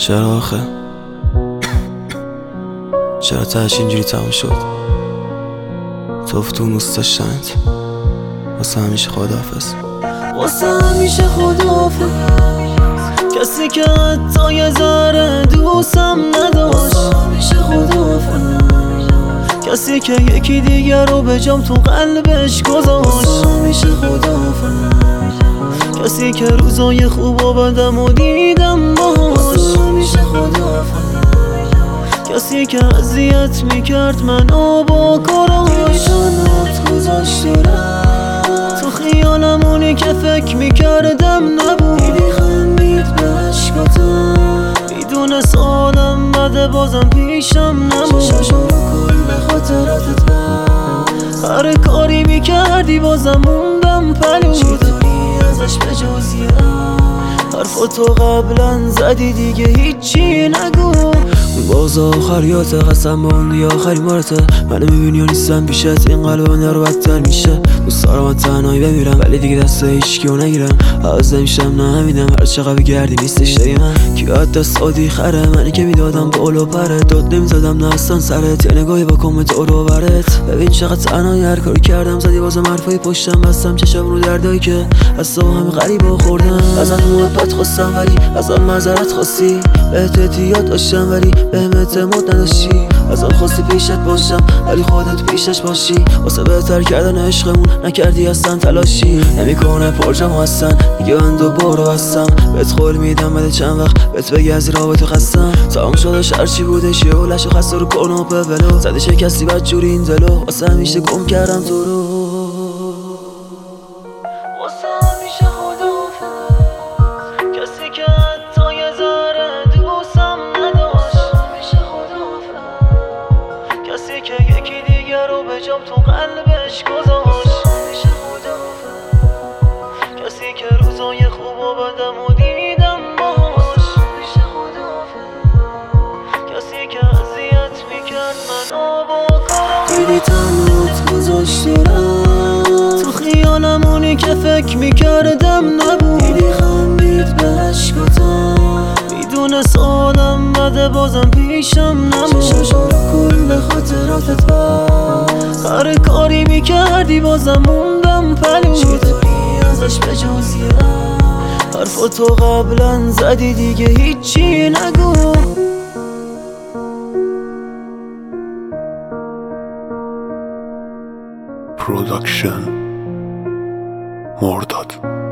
چرا آخه؟ چرا تهش اینجوری تموم شد؟ تو تو دوست داشتنت واسه همیشه خداحافظ. واسه همیشه خداحافظ. کسی که حتی یه ذره دوستم نداشت واسه همیشه خداحافظ. کسی که یکی دیگر رو به جام تو قلبش گذاشت واسه همیشه خداحافظ. کسی که روزای خوب و بدم و دیدم باهاش واسه همیشه خداحافظ. کسی که اذیت میکرد منو با کاراش تنهات گذاشت تو خیالمونی که فکر میکردم نبود. دیدی خندید به عشقاتم میدونست آدم بده بازم پیشم نمود. ششم کل خاطراتت بس هر کاری میکردی بازم موندم پلو. چی داری ازش به جز یه حرفاتو قبلا زدی دیگه هیچی نگو. باز آخریات قسم موندی آخری مارته. منو میبینی و نیستم پیشت این قلب من رو بدتر میشه. دوست دارم من تنهایی بمیرم ولی دیگه دست هیچکیو نگیرم. عوض نمیشم نه همینم هر چقدر بگردی نیستش دایی من. کی دست آدی خره منی که میدادم بالا پره. داد نمیزدم نه اصلا سرت یه نگاهی با کامنت رو برت. ببین چقدر تنهایی هر کاری کردم زدی بازم حرفای پشتم بستم چشم رو دردایی که از تو همه غریبا خوردم. ازت محبت خواستم ولی ازم معذرت خواستی. بهت اعتیاد داشتم ولی بهم اعتماد نداشتی. ازم خواستی پیشت باشم ولی خودت پیشش باشی. واسه بهتر کردن عشقمون نکردی اصلا تلاشی. نمیکنه پرجام هستن دیگه من دوباره هستم. بهت قول میدم بعد چند وقت بهت بگی از رابطه خستم. تمام شدش هرچی بودش یه هولش خسته رو کن و ببلو. زدی شکستی بدجوری این دلو واسه همیشه گم کردم تو رو. واسه همیشه خداحافظ. کسی که حتی یه ذره دوستم نداشت واسه همیشه خداحافظ. کسی که یکی دیگر رو به جام تو قلبش گذاشت واسه همیشه خداحافظ. کسی که روزای خوب و بدم و دیدم باهاش واسه همیشه خداحافظ. کسی که اذیت میکرد منو با کاراش. دیدی تنهات گذاشتی تو خیالمونی که فکر میکردم نبود. دیدی خندید به عشقاتم میدونست آدم بده بازم پیشم نمود. ششم کل خاطراتت بس هر کاری میکردی بازم موندم پلو. چی داری ازش به جز یه حرفاتو قبلا زدی دیگه هیچی نگو. پروداکشن مرداد.